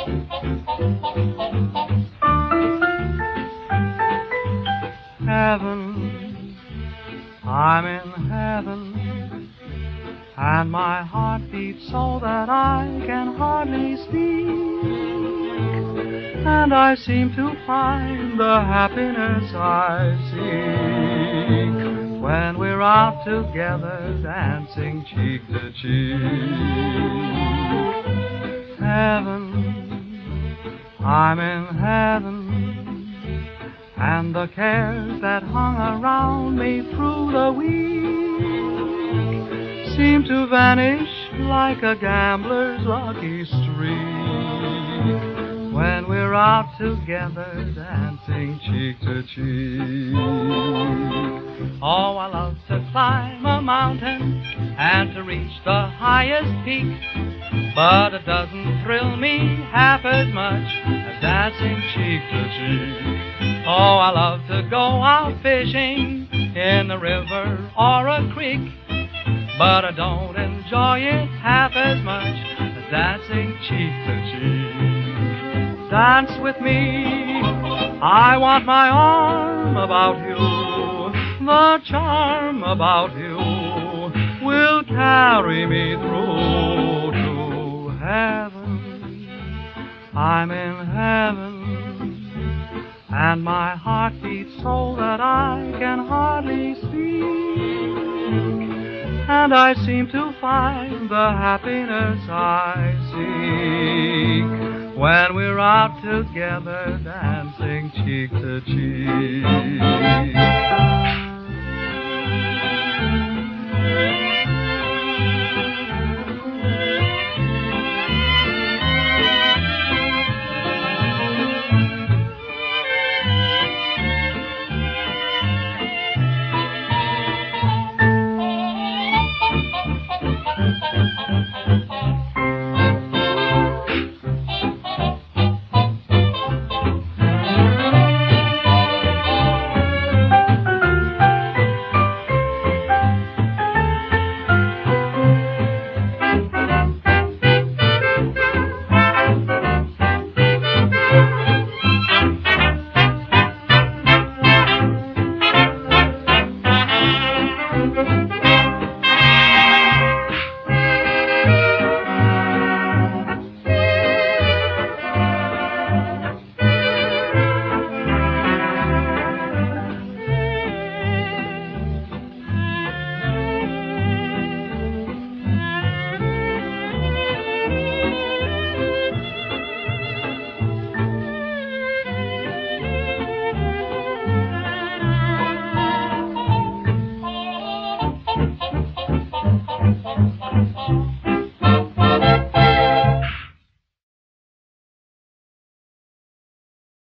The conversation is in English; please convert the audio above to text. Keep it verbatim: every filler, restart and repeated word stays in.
Heaven, I'm in heaven, and my heart beats so that I can hardly speak, and I seem to find the happiness I seek when we're out together dancing cheek to cheek. Heaven, I'm in heaven, and the cares that hung around me through the week seem to vanish like a gambler's lucky streak when we're out together dancing cheek to cheek. Oh, I love to climb a mountain and to reach the highest peak, but it doesn't thrill me half as much as dancing cheek to cheek. Oh, I love to go out fishing in the river or a creek, but I don't enjoy it half as much as dancing cheek to cheek. Dance with me, I want my arm about you. The charm about you will carry me through to heaven. I'm in heaven, and my heart beats so that I can hardly speak, and I seem to find the happiness I seek when we're out together dancing cheek to cheek.